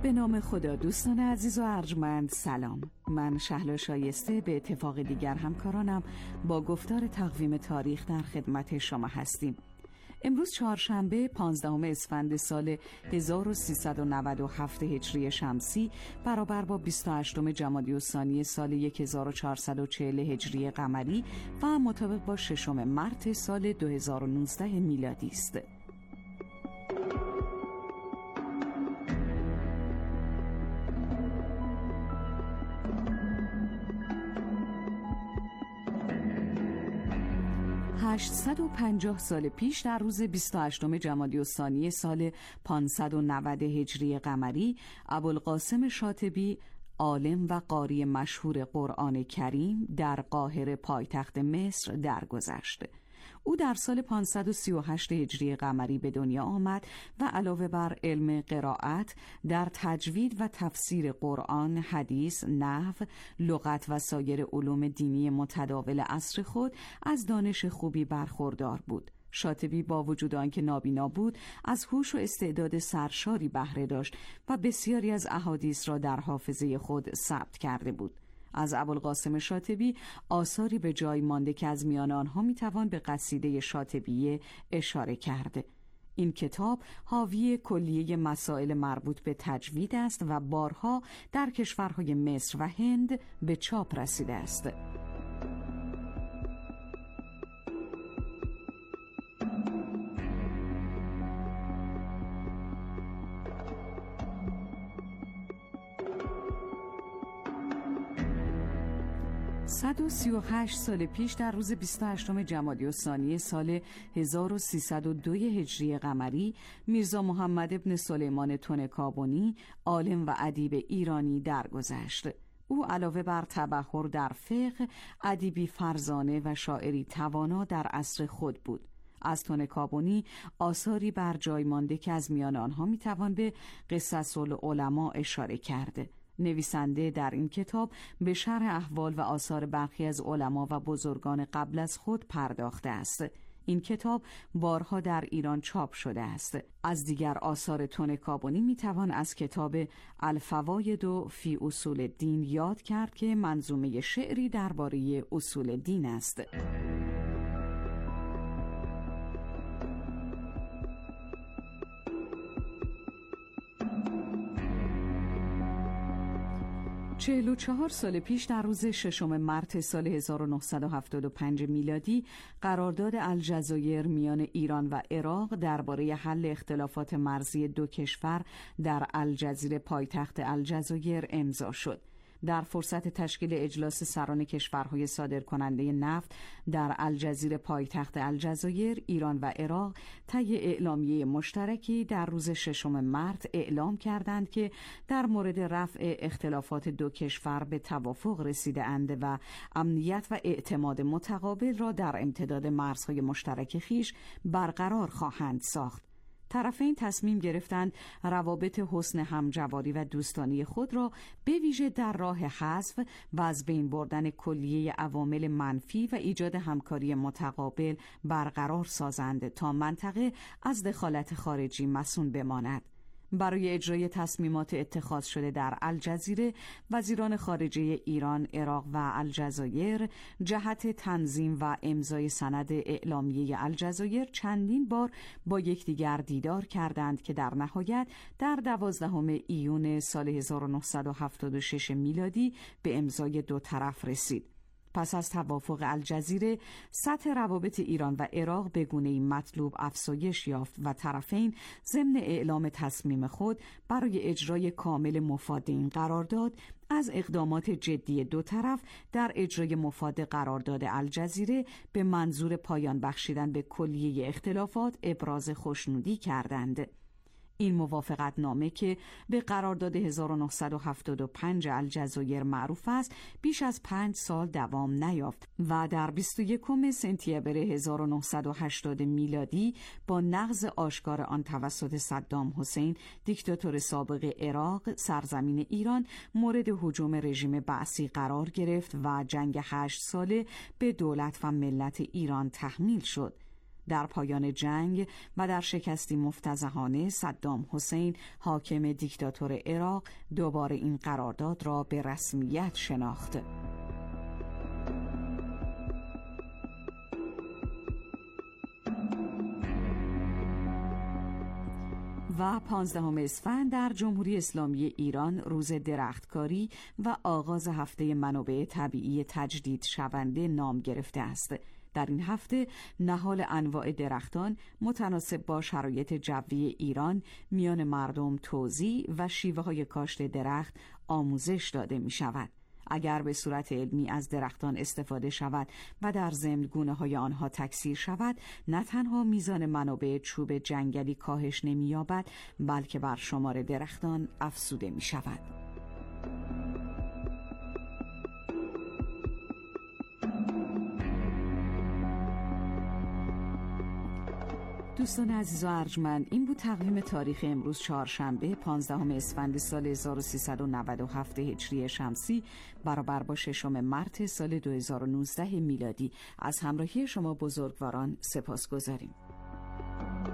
به نام خدا. دوستان عزیز و ارجمند سلام. من شهلا شایسته به اتفاق دیگر همکارانم با گفتار تقویم تاریخ در خدمت شما هستیم. امروز چهارشنبه 15 اسفند سال 1397 هجری شمسی برابر با 28 جمادی الثانی سال 1440 هجری قمری و مطابق با 6 مارس سال 2019 میلادی است. ...850 سال پیش در روز 28 جمادی الثانی سال 590 هجری قمری ابوالقاسم شاطبی عالم و قاری مشهور قرآن کریم در قاهره پایتخت مصر درگذشت. او در سال 538 هجری قمری به دنیا آمد و علاوه بر علم قرائت در تجوید و تفسیر قرآن، حدیث، نحو، لغت و سایر علوم دینی متداول عصر خود از دانش خوبی برخوردار بود. شاطبی با وجود آنکه نابینا بود از هوش و استعداد سرشاری بهره داشت و بسیاری از احادیث را در حافظه خود ثبت کرده بود. از ابوالقاسم شاطبی آثاری به جای مانده که از میان آنها میتوان به قصیده شاطبیه اشاره کرد. این کتاب حاوی کلیه مسائل مربوط به تجوید است و بارها در کشورهای مصر و هند به چاپ رسیده است. صد و 38 سال پیش در روز 28 جمادی الثانی سال 1302 هجری قمری میرزا محمد ابن سلیمان طنکابنی عالم و ادیب ایرانی درگذشت. او علاوه بر تبحر در فقه، ادیبی فرزانه و شاعری توانا در عصر خود بود. از طنکابنی آثاری بر جای مانده که از میان آنها میتوان به قصص العلماء اشاره کرد. نویسنده در این کتاب به شرح احوال و آثار برخی از علما و بزرگان قبل از خود پرداخته است. این کتاب بارها در ایران چاپ شده است. از دیگر آثار طنکابنی میتوان از کتاب الفواید فی اصول الدین یاد کرد که منظومه شعری درباره اصول دین است. 44 سال پیش در روز 6 مارس سال 1975 میلادی قرارداد الجزایر میان ایران و عراق درباره حل اختلافات مرزی دو کشور در الجزیره پایتخت الجزایر امضا شد. در فرصت تشکیل اجلاس سران کشورهای صادرکننده نفت در الجزیره پایتخت الجزایر، ایران و عراق طی اعلامیه مشترکی در روز 6 مارس اعلام کردند که در مورد رفع اختلافات دو کشور به توافق رسیده اند و امنیت و اعتماد متقابل را در امتداد مرزهای مشترک خویش برقرار خواهند ساخت. طرفین تصمیم گرفتند روابط حسن همجواری و دوستانه خود را به ویژه در راه حذف و از بین بردن کلیه عوامل منفی و ایجاد همکاری متقابل برقرار سازند تا منطقه از دخالت خارجی مصون بماند. برای اجرای تصمیمات اتخاذ شده در الجزیره، وزیران خارجه ایران، عراق و الجزایر جهت تنظیم و امضای سند اعلامیه الجزایر چندین بار با یکدیگر دیدار کردند که در نهایت در 12 ایون سال 1976 میلادی به امضای دو طرف رسید. پس از توافق الجزیره، سطح روابط ایران و عراق به گونه‌ای مطلوب افزایش یافت و طرفین ضمن اعلام تصمیم خود برای اجرای کامل مفاد این قرارداد از اقدامات جدی دو طرف در اجرای مفاد قرارداد الجزیره به منظور پایان بخشیدن به کلیه اختلافات ابراز خوشنودی کردند. این موافقت نامه که به قرارداد 1975 الجزایر معروف است بیش از 5 سال دوام نیافت و در 21 سپتامبر 1980 میلادی با نقض آشکار آن توسط صدام حسین دیکتاتور سابق عراق سرزمین ایران مورد هجوم رژیم بعثی قرار گرفت و جنگ 8 ساله به دولت و ملت ایران تحمیل شد. در پایان جنگ و در شکستی مفتضحانه صدام حسین حاکم دیکتاتور عراق دوباره این قرارداد را به رسمیت شناخت. و 15 اسفند در جمهوری اسلامی ایران روز درختکاری و آغاز هفته منابع طبیعی تجدید شونده نام گرفته است. در این هفته نهال انواع درختان متناسب با شرایط جوی ایران میان مردم توزیع و شیوه‌های کاشت درخت آموزش داده می شود. اگر به صورت علمی از درختان استفاده شود و در ضمن گونه‌های آنها تکثیر شود، نه تنها میزان منابع چوب جنگلی کاهش نمی‌یابد، بلکه بر شمار درختان افزوده می‌شود. دوستان عزیز و ارجمند، این بود تقویم تاریخ امروز چهارشنبه 15 اسفند سال 1397 هجری شمسی برابر با 6 مارس سال 2019 میلادی. از همراهی شما بزرگواران سپاسگزاریم.